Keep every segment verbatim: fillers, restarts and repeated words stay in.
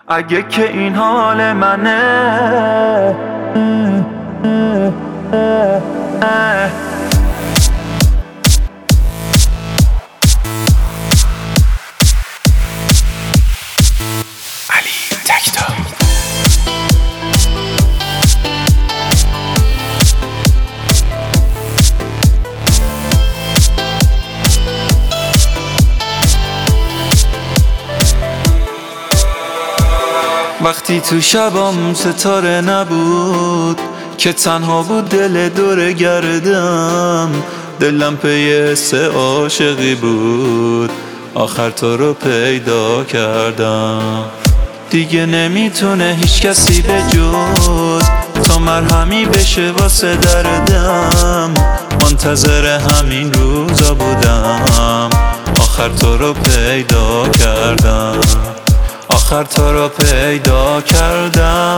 اگه که این حال منه علی تکتا. وقتی تو شبام ستاره نبود که تنها بود دل دور گردم، دلم پی حس عاشقی بود، آخر تو رو پیدا کردم. دیگه نمیتونه هیچ کسی به جز تو مرهمی بشه واسه دردم، منتظر همین روزا بودم، آخر تو رو پیدا کردم، آخر تو رو پیدا کردم.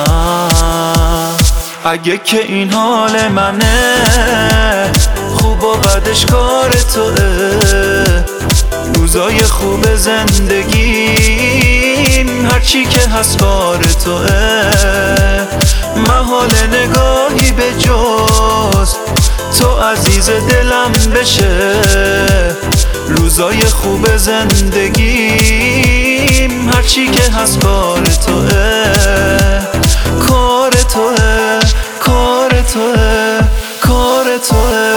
اگه که این حال منه، خوب و بدش کار توه، روزای خوب زندگیم هرچی که هست کار توه، محال نگاهی به جز تو عزیز دلم بشه، روزای خوب زندگیم هرچی که هست کار توه، کار توه، کار توه، کار توه.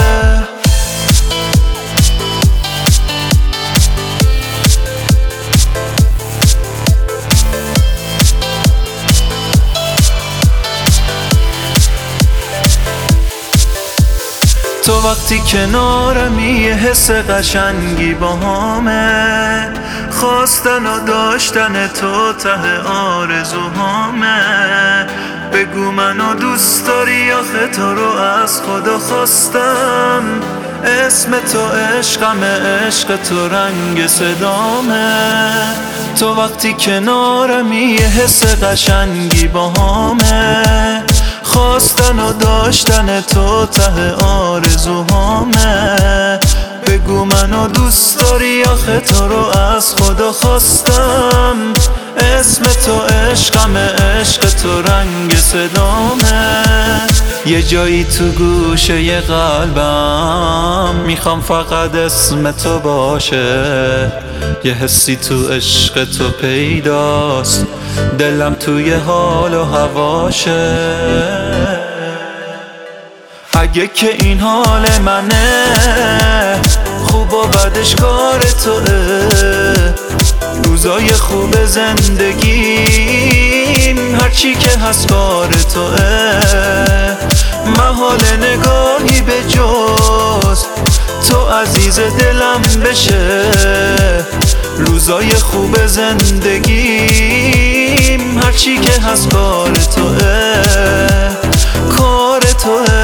تو وقتی کنارمی یه حس قشنگی با همه، خواستن و داشتن تو ته آرزوهامه. بگو منو دوست داری آخه تو رو از خدا خواستم، اسم تو عشقم، عشق تو رنگ صدامه. تو وقتی کنارمی یه حس قشنگی با همه، خواستن و داشتن تو ته آرزوهامه. بگو منو دوست داری آخه تو رو از خدا خواستم، اسم تو عشقم، عشق تو رنگ صدامه. یه جایی تو گوشه ی قلبم میخوام فقط اسم تو باشه، یه حسی تو عشق تو پیداست، دلم توی حال و هواشه. اگه که این حال منه، خوب و بدش کار توه، روزای خوب زندگیم هرچی که هست کار توه، محال نگاهی به جز تو عزیز دلم بشه، روزای خوب زندگیم هرچی که هست کار توه، کار توه.